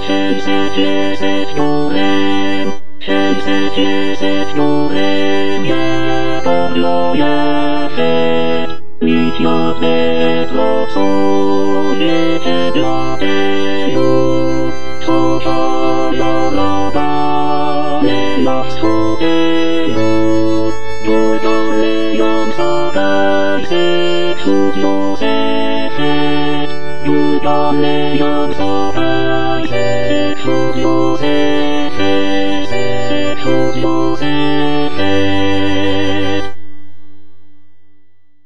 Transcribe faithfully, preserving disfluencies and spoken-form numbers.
siedemset jezdechnąłem, siedemset jezdechnąłem, ja podloja set, liczne wracuje cię dla tego, co zajolowane na wschodzie. Dudalejąca gajse, cudno zefet, dudalejąca